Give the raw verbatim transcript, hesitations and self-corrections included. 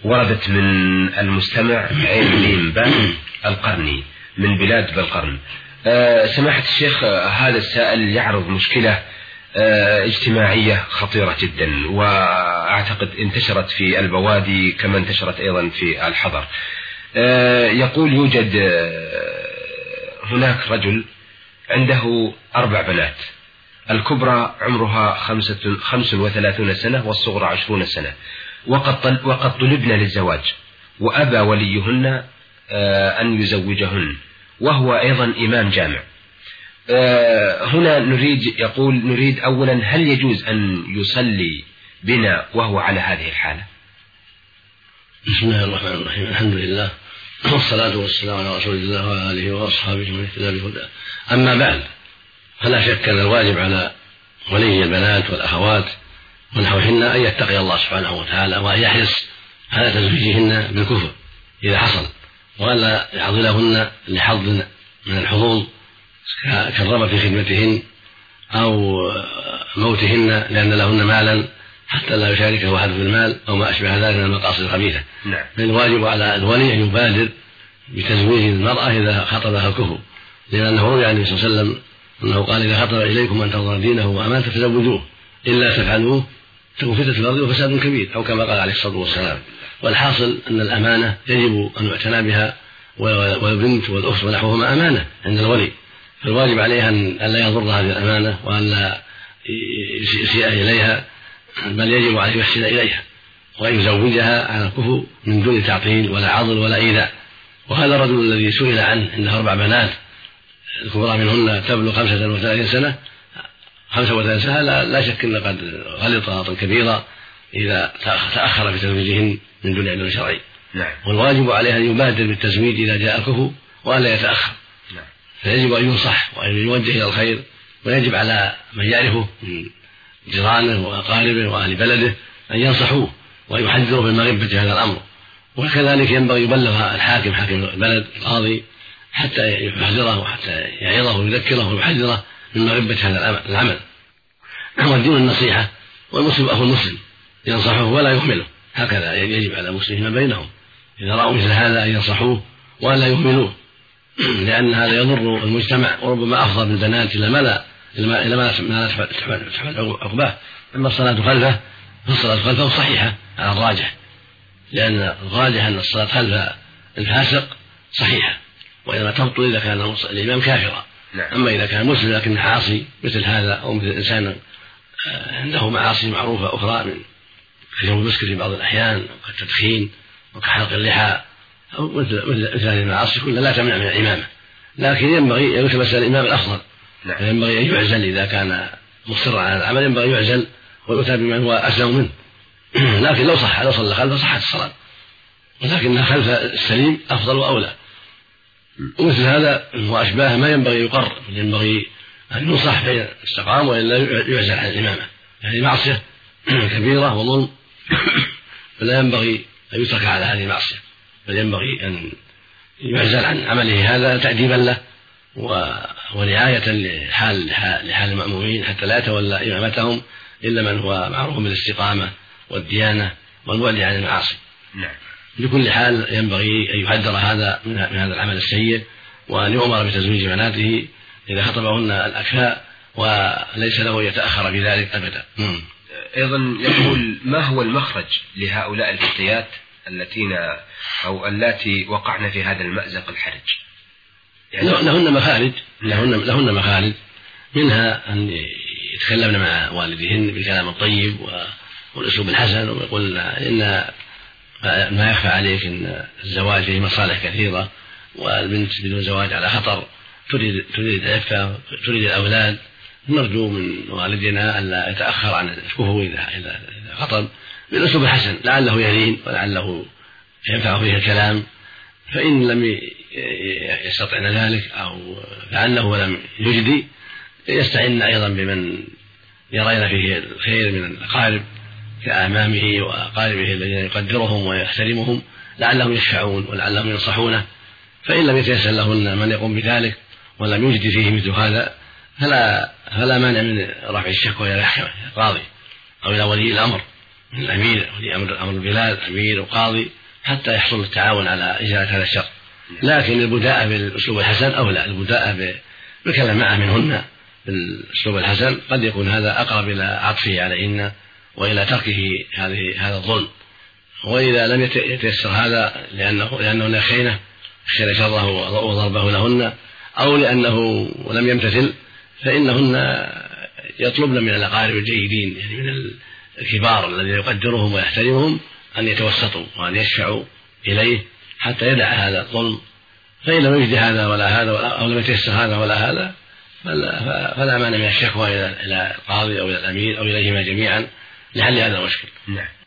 وردت من المستمع عين ميم باء القرني من بلاد بالقرن. أه سماحة الشيخ، هذا السائل يعرض مشكلة أه اجتماعية خطيرة جدا، وأعتقد انتشرت في البوادي كما انتشرت أيضا في الحضر. أه يقول يوجد أه هناك رجل عنده أربع بنات، الكبرى عمرها خمسة خمس وثلاثون سنة والصغرى عشرون سنة، وقد وقد طلبن للزواج وأبى وليهن أن يزوجهن، وهو أيضا إمام جامع. هنا نريد يقول نريد أولا هل يجوز أن يصلي بنا وهو على هذه الحالة؟ بسم الله الرحمن الرحيم، الحمد لله والصلاة والسلام على رسول الله وعلى آله وأصحابه ومن اهتدى بهداه. أما بعد، فلا شك أن الواجب على ولي البنات والأخوات ونحوهن أن يتقي الله سبحانه وتعالى، وأن يحرص على تزويجهن بالكفر إذا حصل، وألا يعضلهن لحظ من الحظوظ كالرغبة في خدمتهن أو موتهن لأن لهن مالا حتى لا يشاركه أحد في المال أو ما أشبه ذلك من المقاصد الخبيثة. نعم. فالواجب على الولي أن يبادر بتزويج المرأة إذا خطبها الكفر، لأنه روي عن النبي صلى الله عليه وسلم أنه قال إذا خطب إليكم من ترضون دينه وأمانته فزوجوه، إلا تفعلوه تكون فتنة في الأرض وفساد كبير، أو كما قال عليه الصلاة والسلام. والحاصل أن الأمانة يجب أن يعتنى بها، والبنت والأخت ونحوهما أمانة عند الولي، فالواجب عليها أن لا يضر هذه الأمانة وأن لا يسيء إليها، بل يجب عليه يحسن إليها وأن يزوجها على الكفر من دون تعطيل ولا عضل ولا إيذاء. وهذا الرجل الذي سئل عنه عنده أربع بنات الكبرى منهن تبلغ خمسة وثلاثين سنة خمسة وثلاثين سنة لا, لا شك أن قد غلط غلطا كبيرا إذا تأخر في تزويجهن من دون علم شرعي. نعم. والواجب عليه أن يبادر بالتزويج إذا جاء الكفر وألا يتأخر. نعم. فيجب أن ينصح وأن يوجه إلى الخير، ويجب على من يعرفه من جيرانه وأقاربه وأهل بلده أن ينصحوه ويحذروا بالمغبة هذا الأمر. وكذلك ينبغي يبلغ الحاكم حاكم البلد القاضي حتى يحذره وحتى يعظه ويذكره ويحذره من مغبة هذا العمل. والدين النصيحة، والمسلم أخو المسلم ينصحه ولا يهمله، هكذا يجب على المسلمين ما بينهم إذا رأوا مثل هذا أن ينصحوه ولا يهملوه، لأن هذا يضر المجتمع وربما أفضى بالبنات إلى ما لا إلى ما لا تحمل عقباه. أما الصلاة خلفه فالصلاة خلفه صحيحة على الراجح، لأن الراجح أن الصلاة خلف الفاسق صحيحة، وإنما تبطل إذا كان الإمام كافرا. نعم. أما إذا كان مسلم لكن عاصي مثل هذا أو مثل إنسان عنده معاصي معروفة أخرى من كشرب المسكر في بعض الأحيان وكالتدخين وكحلق اللحى أو مثل مثل هذه المعاصي كلها لا تمنع من الإمامة، لكن ينبغي أن يلتمس الإمام الأفضل. نعم. ينبغي أن يعزل إذا كان مصرا على العمل، ينبغي أن يعزل ويؤتى بمن هو أسلم منه. لكن لو صح لو صلى خلفه صحت الصلاة، ولكنها خلف السليم أفضل وأولى. ومثل هذا وأشباهه ما ينبغي يقر، ينبغي أن ينصح بين استقام وإلا يعزل عن الإمامة، هذه معصية كبيرة وظلم، فلا ينبغي أن يترك على هذه المعصية، بل ينبغي أن يعزل عن عمله هذا تأديبا له ورعاية لحال لحال المأمومين حتى لا يتولى إمامتهم إلا من هو معروف بالاستقامة والديانة والبعد عن المعاصي. نعم. بكل حال ينبغي أن يحذر هذا من هذا العمل السيء، وأن يؤمر بتزويج بناته إذا خطبهن الأكفاء، وليس له يتأخر في ذلك أبدا. أيضا يقول ما هو المخرج لهؤلاء الفتيات التين أو اللاتي وقعن في هذا المأزق الحرج؟ يعني لهن مخارج لهن, لهن مخارج منها أن يتكلمن مع والديهن بالكلام الطيب والأسلوب الحسن، ويقول إن ما يخفى عليك أن الزواج فيه مصالح كثيرة، والبنت بدون زواج على خطر، تريد تريد العفة تريد الأولاد، نرجو من والدنا ألا يتأخر عن الكفو إذا إذا خطب بالأسلوب الحسن، لعله يلين ولعله ينفع فيه الكلام. فإن لم يستطعن ذلك أو لعله لم يجدي يستعن أيضا بمن يرين فيه الخير من الأقارب كأمامه وأقاربه الذين يقدرهم ويحترمهم، لعلهم يشفعون ولعلهم ينصحونه. فإن لم يتيسر لهن من يقوم بذلك ولم يجد فيه مثل هذا فلا فلا مانع من رفع الشكوى إلى القاضي أو إلى ولي الأمر من الأمير ولي أمر أمر البلاد أمير وقاضي حتى يحصل التعاون على إزالة هذا الشر. لكن البداءة بالأسلوب الحسن أولى، البداءة بالكلام معه منهن بالأسلوب الحسن قد يكون هذا أقرب إلى عطفه عليهن وإلى تركه هذه هذا الظلم. وإذا لم يتيسر هذا لأنه لأنه خينة خير شره وضربه لهن أو لأنه لم يمتثل فإنهن يطلبن من الأقارب الجيدين يعني من الكبار الذين يقدرهم ويحترمهم أن يتوسطوا وأن يشفعوا إليه حتى يدع هذا الظلم. فإن لم يجد هذا ولا هذا أو لم يتيسر هذا ولا هذا فلا مانع من الشكوى إلى القاضي أو إلى الأمير أو إليهما جميعا لحل هذا المشكل. نعم.